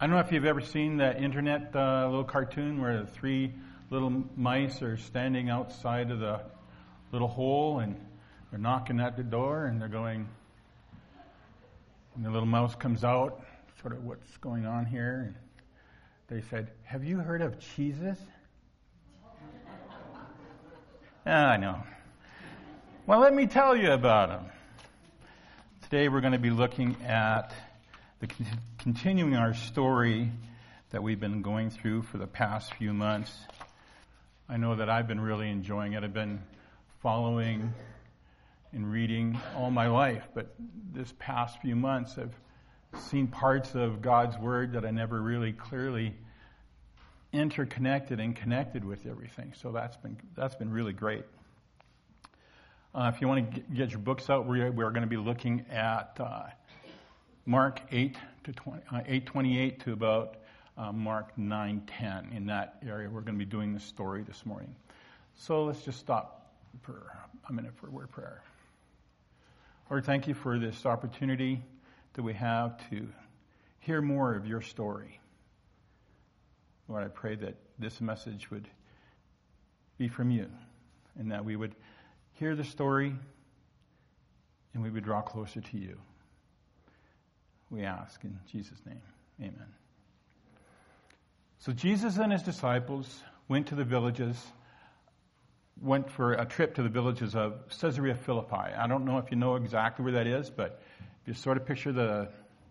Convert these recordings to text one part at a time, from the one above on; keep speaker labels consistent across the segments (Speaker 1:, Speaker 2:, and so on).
Speaker 1: I don't know if you've ever seen that internet little cartoon where the three little mice are standing outside of the little hole and they're knocking at the door and they're going, and the little mouse comes out, sort of what's going on here. And they said, "Have you heard of cheeses?" I know. Well, let me tell you about them. Today we're going to be looking at continuing our story that we've been going through for the past few months. I know that I've been really enjoying it. I've been following and reading all my life, but this past few months I've seen parts of God's Word that I never really clearly interconnected and connected with everything. So that's been really great. If you want to get your books out, we're going to be looking at Mark 8:28 to about Mark 9:10. In that area, we're going to be doing this story this morning. So let's just stop for a minute for a word of prayer. Lord, thank you for this opportunity that we have to hear more of your story. Lord, I pray that this message would be from you and that we would hear the story and we would draw closer to you. We ask in Jesus' name. Amen. So Jesus and his disciples went for a trip to the villages of Caesarea Philippi. I don't know if you know exactly where that is, but if you sort of picture the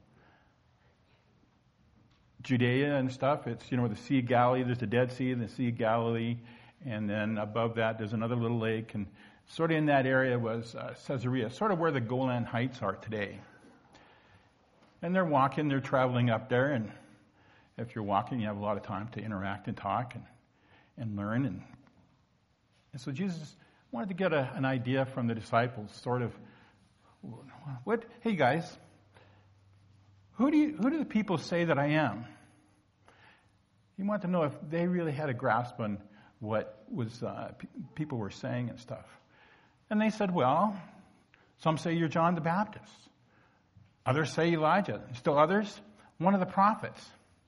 Speaker 1: Judea and stuff, it's, the Sea of Galilee, there's the Dead Sea and the Sea of Galilee, and then above that there's another little lake, and sort of in that area was Caesarea, sort of where the Golan Heights are today. And they're traveling up there, and if you're walking, you have a lot of time to interact and talk and learn. And so Jesus wanted to get an idea from the disciples, sort of, hey guys, who do the people say that I am? He wanted to know if they really had a grasp on what was people were saying and stuff. And they said, well, some say you're John the Baptist. Others say Elijah. Still others, one of the prophets.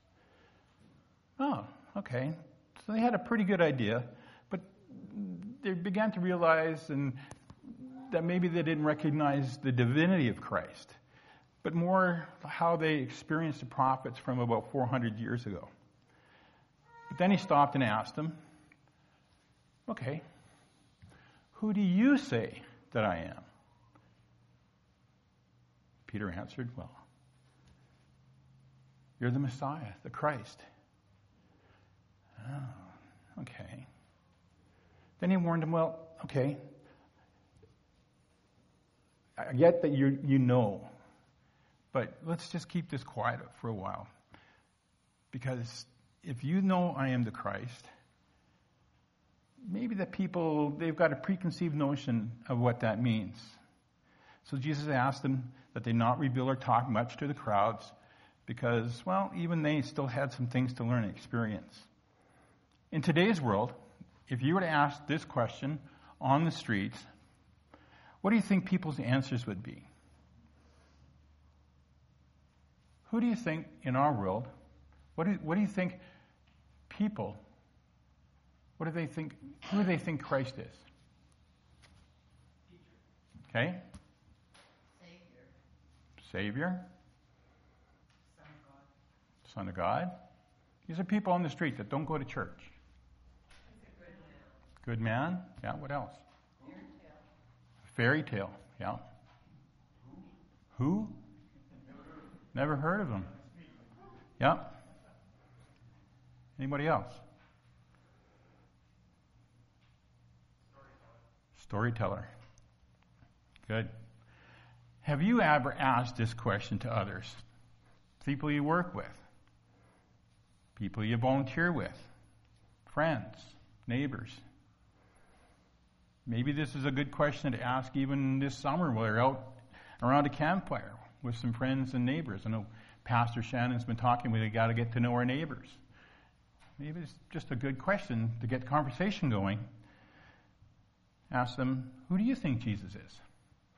Speaker 1: Oh, okay. So they had a pretty good idea, but they began to realize that maybe they didn't recognize the divinity of Christ, but more how they experienced the prophets from about 400 years ago. But then he stopped and asked them, okay, who do you say that I am? Peter answered, well, you're the Messiah, the Christ. Oh, okay. Then he warned him, well, okay, I get that you know, but let's just keep this quiet for a while. Because if you know I am the Christ, maybe the people, they've got a preconceived notion of what that means. So Jesus asked them that they not reveal or talk much to the crowds because, well, even they still had some things to learn and experience. In today's world, if you were to ask this question on the streets, what do you think people's answers would be? Who do you think in our world, what do you think people, who do they think Christ is? Okay? Savior. Son of God. These are people on the street that don't go to church. Good man. Yeah, what else? Fairy tale. Yeah. Who? Never heard of him. Yeah. Anybody else? Storyteller. Good. Have you ever asked this question to others? People you work with, people you volunteer with, friends, neighbors. Maybe this is a good question to ask even this summer while you're out around a campfire with some friends and neighbors. I know Pastor Shannon's been talking, we got to get to know our neighbors. Maybe it's just a good question to get conversation going. Ask them, who do you think Jesus is?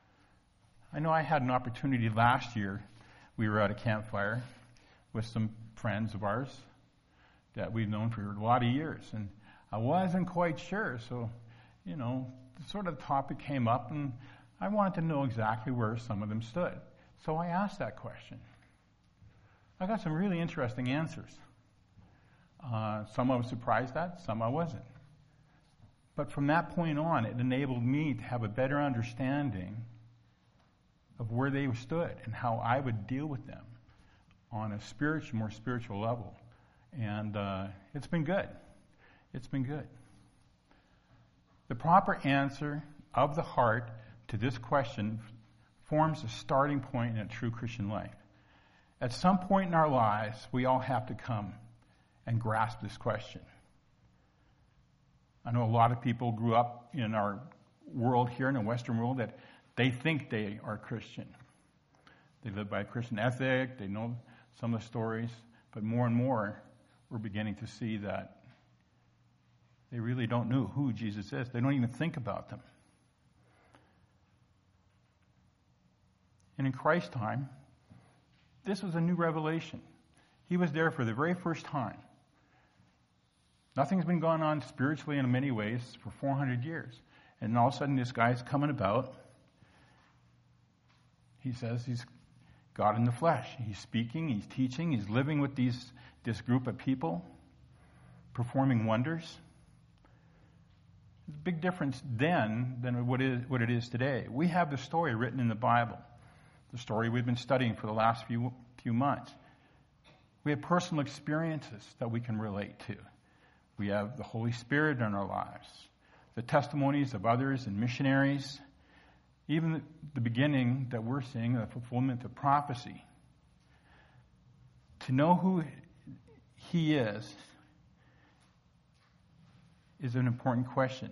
Speaker 1: I know I had an opportunity last year. We were at a campfire with some friends of ours that we've known for a lot of years. And I wasn't quite sure, so, the sort of topic came up, and I wanted to know exactly where some of them stood. So I asked that question. I got some really interesting answers. Some I was surprised at, some I wasn't. But from that point on, it enabled me to have a better understanding of where they stood and how I would deal with them on a more spiritual level. And it's been good. It's been good. The proper answer of the heart to this question forms a starting point in a true Christian life. At some point in our lives, we all have to come and grasp this question. I know a lot of people grew up in our world here, in the Western world, that they think they are Christian. They live by a Christian ethic, they know some of the stories, but more and more we're beginning to see that they really don't know who Jesus is. They don't even think about them. And in Christ's time, this was a new revelation. He was there for the very first time. Nothing's been going on spiritually in many ways for 400 years. And all of a sudden this guy's coming about. He says he's God in the flesh. He's speaking, he's teaching, he's living with this group of people, performing wonders. There's a big difference then than what it is today. We have the story written in the Bible, the story we've been studying for the last few months. We have personal experiences that we can relate to. We have the Holy Spirit in our lives, the testimonies of others and missionaries, even the beginning that we're seeing, the fulfillment of prophecy. To know who He is an important question.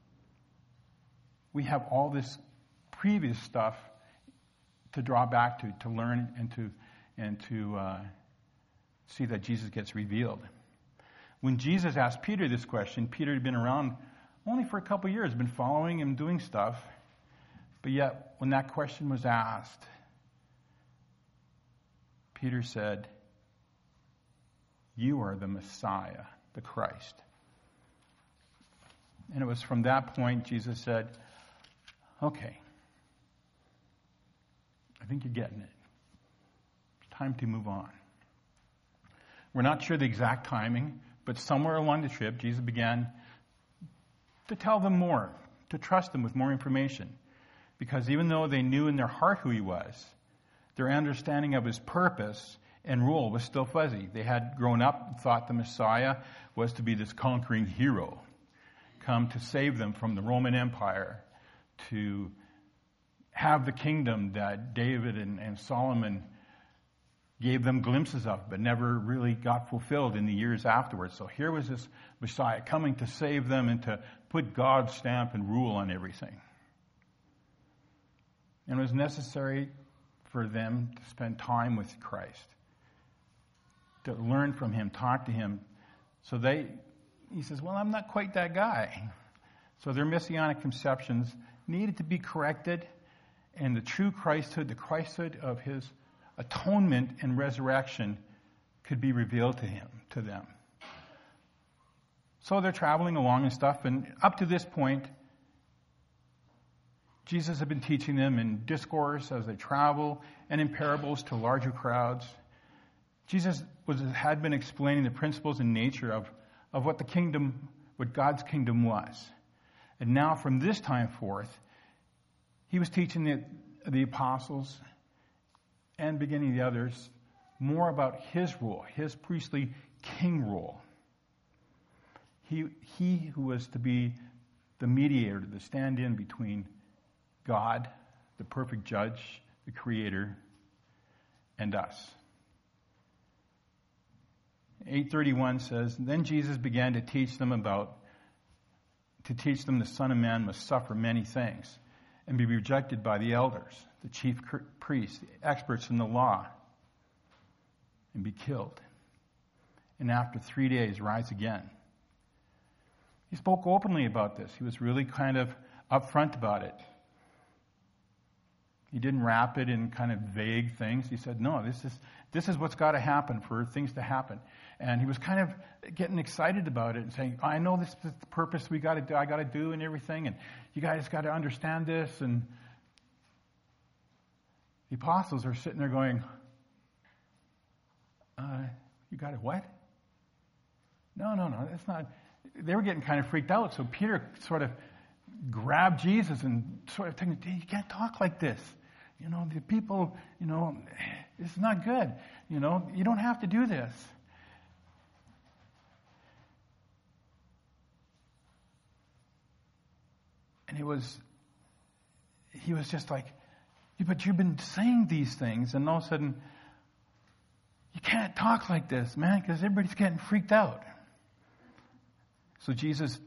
Speaker 1: We have all this previous stuff to draw back to learn and to see that Jesus gets revealed. When Jesus asked Peter this question, Peter had been around only for a couple of years, been following him, doing stuff. But yet, when that question was asked, Peter said, "You are the Messiah, the Christ." And it was from that point Jesus said, "Okay, I think you're getting it. It's time to move on." We're not sure the exact timing, but somewhere along the trip, Jesus began to tell them more, to trust them with more information. Because even though they knew in their heart who He was, their understanding of His purpose and rule was still fuzzy. They had grown up and thought the Messiah was to be this conquering hero, come to save them from the Roman Empire, to have the kingdom that David and Solomon gave them glimpses of, but never really got fulfilled in the years afterwards. So here was this Messiah coming to save them and to put God's stamp and rule on everything. And it was necessary for them to spend time with Christ, to learn from Him, talk to Him. So He says, well, I'm not quite that guy. So their messianic conceptions needed to be corrected, and the true Christhood, the Christhood of His atonement and resurrection could be revealed to them. So they're traveling along and stuff, and up to this point, Jesus had been teaching them in discourse as they travel and in parables to larger crowds. Jesus had been explaining the principles and nature of what God's kingdom was. And now from this time forth, He was teaching the apostles and beginning the others more about His rule, His priestly king rule. He who was to be the mediator, the stand-in between God, the perfect judge, the creator, and us. 8:31 says, "Then Jesus began to teach them the Son of Man must suffer many things and be rejected by the elders, the chief priests, the experts in the law, and be killed. And after 3 days, rise again." He spoke openly about this. He was really kind of upfront about it. He didn't wrap it in kind of vague things. He said, no, this is what's got to happen for things to happen. And he was kind of getting excited about it and saying, I know this is the purpose I got to do and everything, and you guys got to understand this. And the apostles are sitting there going, you got to what? No, that's not. They were getting kind of freaked out. So Peter sort of grabbed Jesus and sort of thinking, you can't talk like this. The people, it's not good. You don't have to do this. And he was just like, but you've been saying these things, and all of a sudden, you can't talk like this, man, because everybody's getting freaked out. So Jesus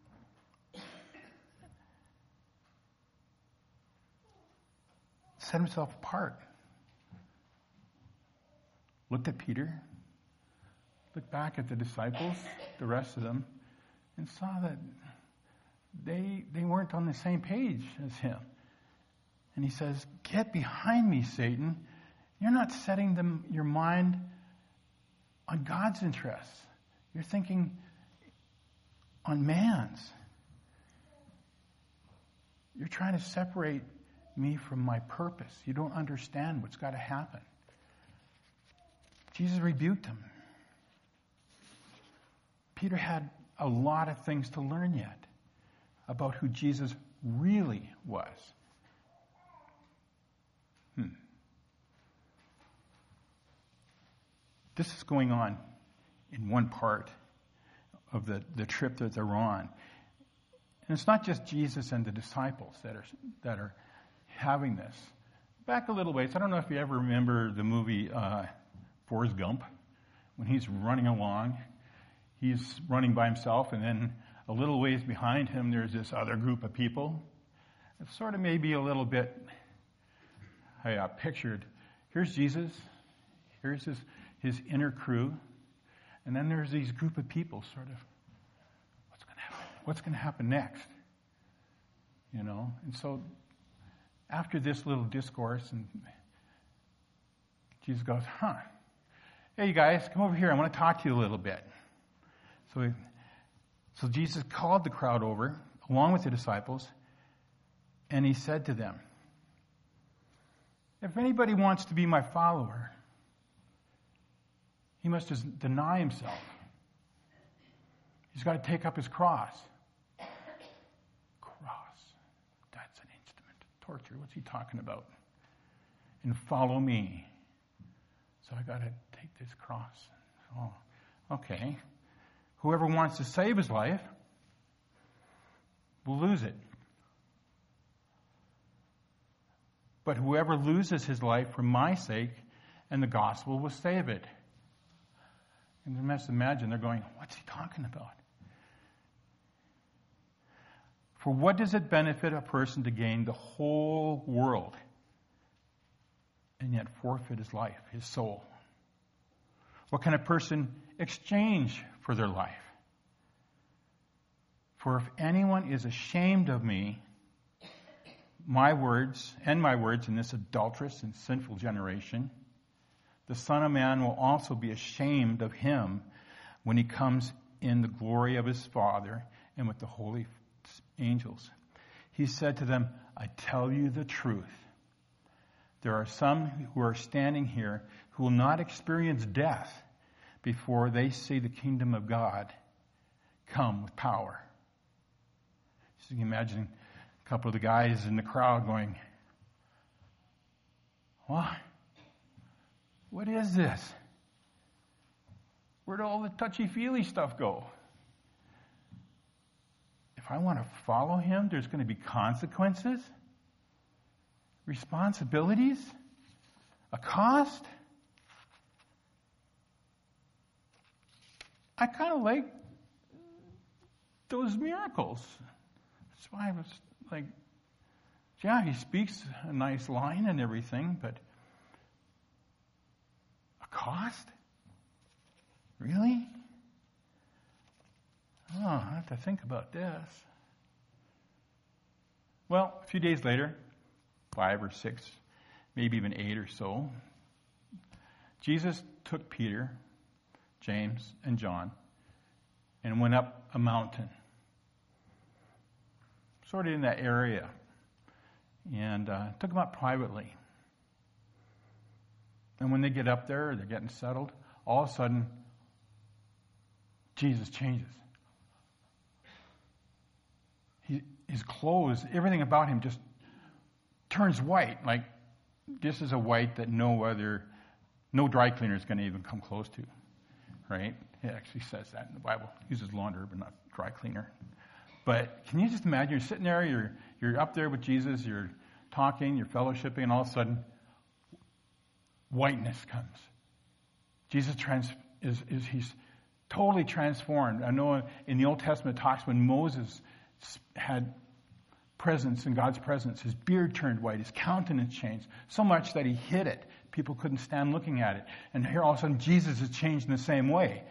Speaker 1: set himself apart. Looked at Peter, looked back at the disciples, the rest of them, and saw that they weren't on the same page as him. And he says, get behind me, Satan. You're not setting your mind on God's interests. You're thinking on man's. You're trying to separate me from my purpose. You don't understand what's got to happen. Jesus rebuked him. Peter had a lot of things to learn yet about who Jesus really was. This is going on in one part of the trip that they're on. And it's not just Jesus and the disciples that are having this. Back a little ways, I don't know if you ever remember the movie Forrest Gump. When he's running along, he's running by himself, and then a little ways behind him there's this other group of people. It's sort of maybe a little bit, I pictured, here's Jesus, here's his inner crew, and then there's these group of people sort of, what's going to happen? What's going to happen next? And so after this little discourse, and Jesus goes, hey, you guys, come over here. I want to talk to you a little bit. So Jesus called the crowd over, along with the disciples, and he said to them, if anybody wants to be my follower, he must just deny himself. He's got to take up his cross. Cross. That's an instrument of torture. What's he talking about? And follow me. So I got to take this cross. Oh, okay. Whoever wants to save his life will lose it. But whoever loses his life for my sake and the gospel will save it. And you must imagine they're going, what's he talking about? For what does it benefit a person to gain the whole world and yet forfeit his life, his soul? What can a person exchange for their life? For if anyone is ashamed of me, my words in this adulterous and sinful generation, the Son of Man will also be ashamed of him when he comes in the glory of his Father and with the holy angels. He said to them, I tell you the truth. There are some who are standing here who will not experience death before they see the kingdom of God come with power. So you can imagine a couple of the guys in the crowd going, what? What is this? Where'd all the touchy-feely stuff go? If I want to follow him, there's going to be consequences, responsibilities, a cost. I kind of like those miracles. That's why I was like, yeah, he speaks a nice line and everything, but cost? Really? Oh, I have to think about this. Well, a few days later, 5 or 6, maybe even 8 or so, Jesus took Peter, James, and John and went up a mountain, sort of in that area, and took them up privately. And when they get up there, they're getting settled, all of a sudden, Jesus changes. His clothes, everything about him just turns white. Like, this is a white that no dry cleaner is going to even come close to, right? It actually says that in the Bible. It uses launderer, but not dry cleaner. But can you just imagine, you're sitting there, you're up there with Jesus, you're talking, you're fellowshipping, and all of a sudden, whiteness comes. Jesus he's totally transformed. I know in the Old Testament it talks when Moses had presence in God's presence, his beard turned white, his countenance changed, so much that he hid it. People couldn't stand looking at it. And here all of a sudden Jesus has changed in the same way.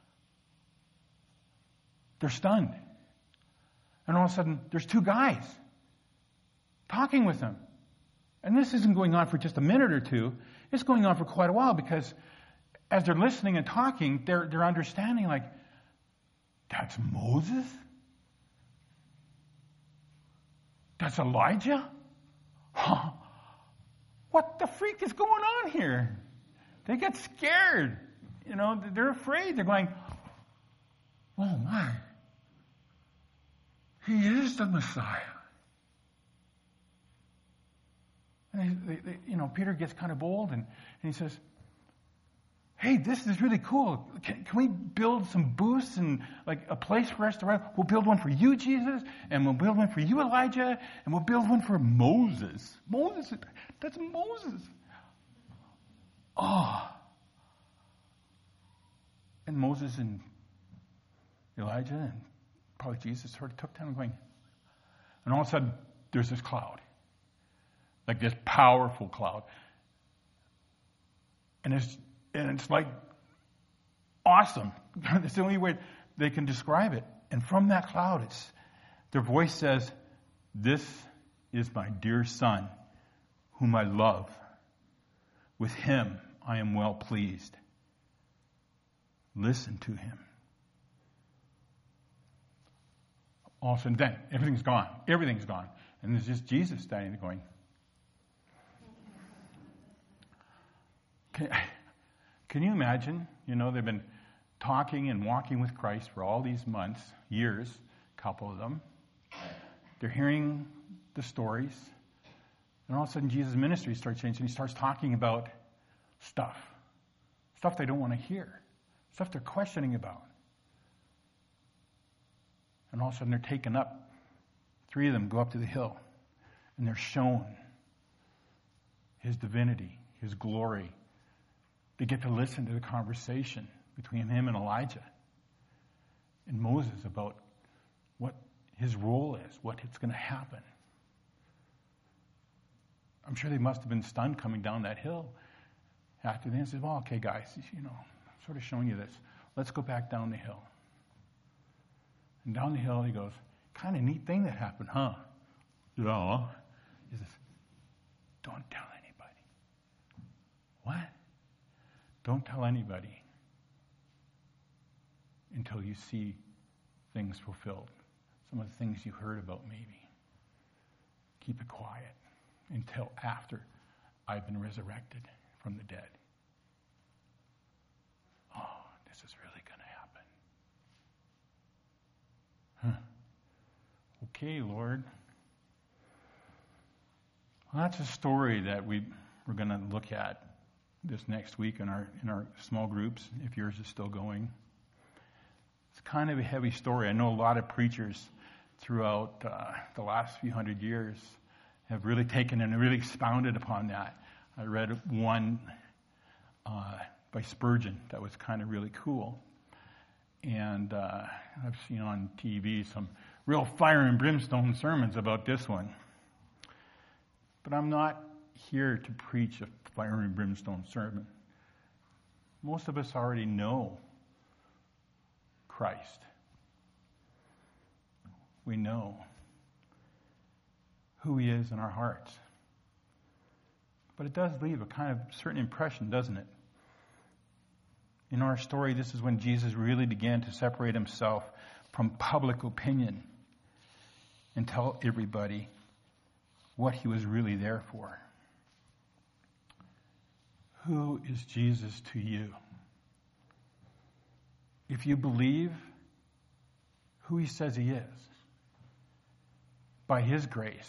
Speaker 1: They're stunned. And all of a sudden there's 2 guys talking with him. And this isn't going on for just a minute or two. It's going on for quite a while, because as they're listening and talking, they're understanding, like, that's Moses? That's Elijah? Huh. What the freak is going on here? They get scared. They're afraid. They're going, oh my, he is the Messiah. And Peter gets kind of bold and he says, hey, this is really cool. Can we build some booths and like a place for us to run? We'll build one for you, Jesus, and we'll build one for you, Elijah, and we'll build one for Moses. Moses, that's Moses. Oh. And Moses and Elijah and probably Jesus sort of took down going. And all of a sudden, there's this cloud. Like this powerful cloud. And it's like awesome. It's the only way they can describe it. And from that cloud, their voice says, this is my dear son, whom I love. With him I am well pleased. Listen to him. All of a sudden, then, everything's gone. Everything's gone. And there's just Jesus standing there going, Can you imagine? They've been talking and walking with Christ for all these months, years, a couple of them. They're hearing the stories. And all of a sudden, Jesus' ministry starts changing. He starts talking about stuff they don't want to hear, stuff they're questioning about. And all of a sudden, they're taken up. 3 of them go up to the hill, and they're shown his divinity, his glory. They get to listen to the conversation between him and Elijah and Moses about what his role is, what is going to happen. I'm sure they must have been stunned coming down that hill after they said, well, okay, guys, I'm sort of showing you this. Let's go back down the hill. And down the hill he goes, kind of neat thing that happened, huh? Yeah. He says, don't tell anybody. What? Don't tell anybody until you see things fulfilled. Some of the things you heard about maybe. Keep it quiet until after I've been resurrected from the dead. Oh, this is really going to happen. Huh. Okay, Lord. Well, that's a story that we're going to look at this next week in our small groups, if yours is still going. It's kind of a heavy story. I know a lot of preachers throughout the last few hundred years have really taken and really expounded upon that. I read one by Spurgeon that was kind of really cool. And I've seen on TV some real fire and brimstone sermons about this one. But I'm not here to preach a fire and brimstone sermon. Most of us already know Christ. We know who he is in our hearts. But it does leave a kind of certain impression, doesn't it? In our story, this is when Jesus really began to separate himself from public opinion and tell everybody what he was really there for. Who is Jesus to you? If you believe who he says he is, by his grace,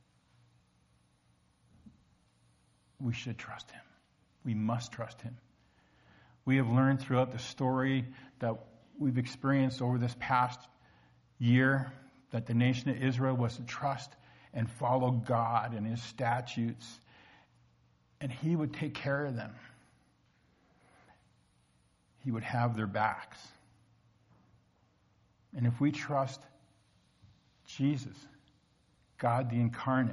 Speaker 1: we should trust him. We must trust him. We have learned throughout the story that we've experienced over this past year that the nation of Israel was to trust and follow God and his statutes, and he would take care of them. He would have their backs. And if we trust Jesus, God the incarnate,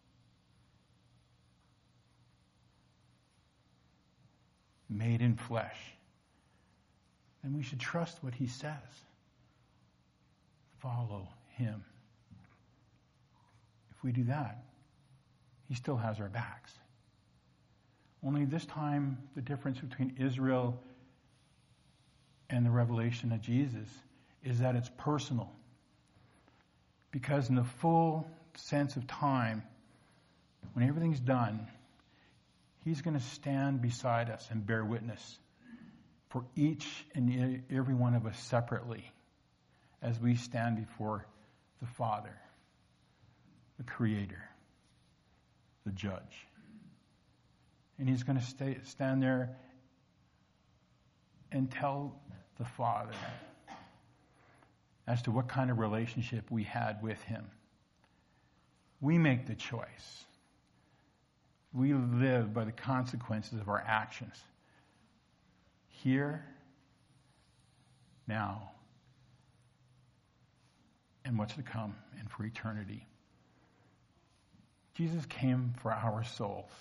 Speaker 1: made in flesh, then we should trust what he says. Follow him. If we do that, he still has our backs. Only this time, the difference between Israel and the revelation of Jesus is that it's personal. Because in the full sense of time, when everything's done, he's going to stand beside us and bear witness for each and every one of us separately as we stand before the Father, the Creator, the Judge. And he's going to stand there and tell the Father as to what kind of relationship we had with him. We make the choice. We live by the consequences of our actions. Here, now, and what's to come, and for eternity. Jesus came for our souls.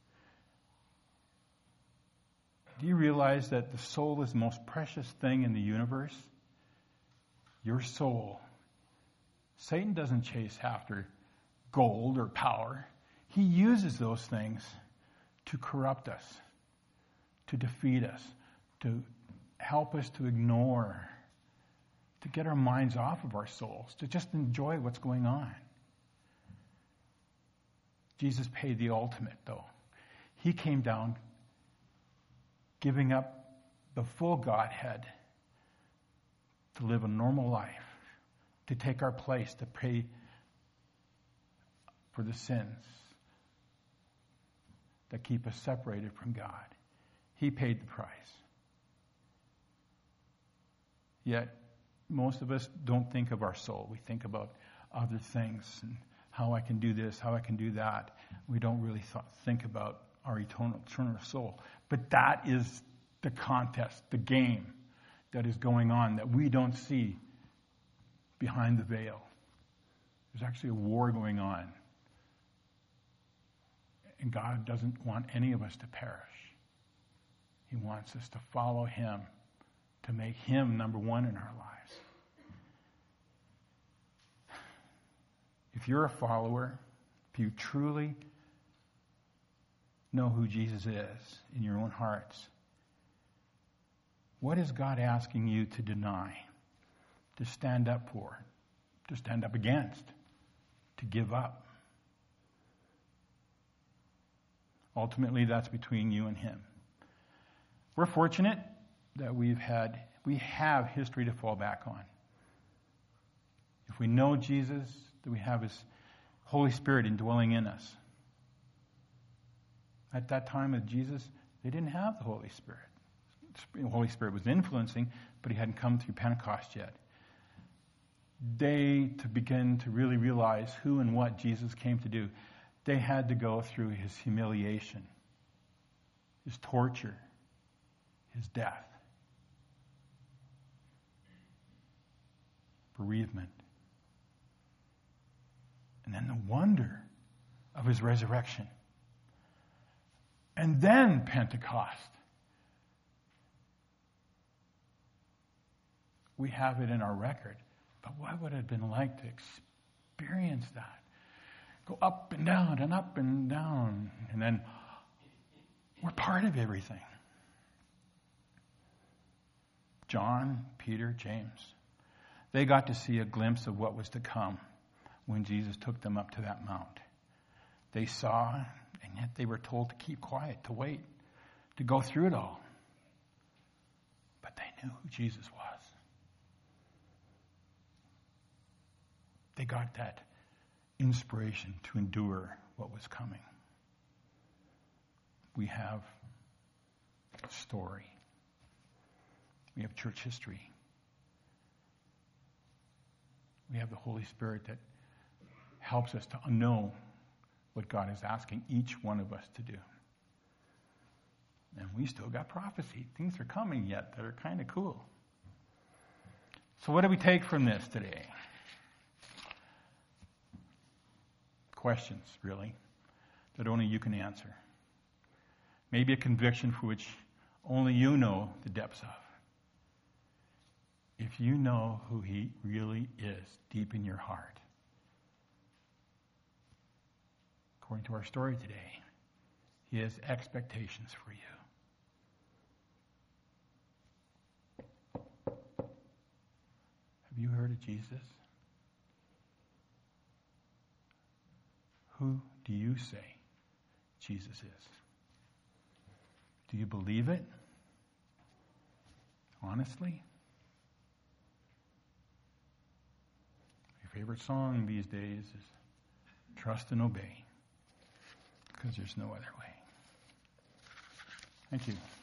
Speaker 1: Do you realize that the soul is the most precious thing in the universe? Your soul. Satan doesn't chase after gold or power. He uses those things to corrupt us, to defeat us, to help us to ignore, to get our minds off of our souls, to just enjoy what's going on. Jesus paid the ultimate, though. He came down, giving up the full Godhead to live a normal life, to take our place, to pay for the sins that keep us separated from God. He paid the price. Yet, most of us don't think of our soul. We think about other things and how I can do this, how I can do that. We don't really think about our eternal soul. But that is the contest, the game that is going on that we don't see behind the veil. There's actually a war going on. And God doesn't want any of us to perish. He wants us to follow him, to make him number one in our lives. If you're a follower, if you truly know who Jesus is in your own hearts, what is God asking you to deny, to stand up for, to stand up against, to give up? Ultimately, that's between you and him. We're fortunate that we have history to fall back on. If we know Jesus, that we have his Holy Spirit indwelling in us. At that time of Jesus, they didn't have the Holy Spirit. The Holy Spirit was influencing, but he hadn't come through Pentecost yet. To begin to really realize who and what Jesus came to do, they had to go through his humiliation, his torture, his death, bereavement, and then the wonder of his resurrection. And then Pentecost. We have it in our record. But what would it have been like to experience that? Go up and down and up and down. And then We're part of everything. John, Peter, James, they got to see a glimpse of what was to come when Jesus took them up to that mount. They saw, and yet they were told to keep quiet, to wait, to go through it all. But they knew who Jesus was. They got that inspiration to endure what was coming. We have a story. We have church history. We have the Holy Spirit that helps us to know what God is asking each one of us to do. And we still got prophecy. Things are coming yet that are kind of cool. So what do we take from this today? Questions, really, that only you can answer. Maybe a conviction for which only you know the depths of. If you know who he really is deep in your heart, according to our story today, he has expectations for you. Have you heard of Jesus? Who do you say Jesus is? Do you believe it? Honestly? My favorite song these days is Trust and Obey, because there's no other way. Thank you.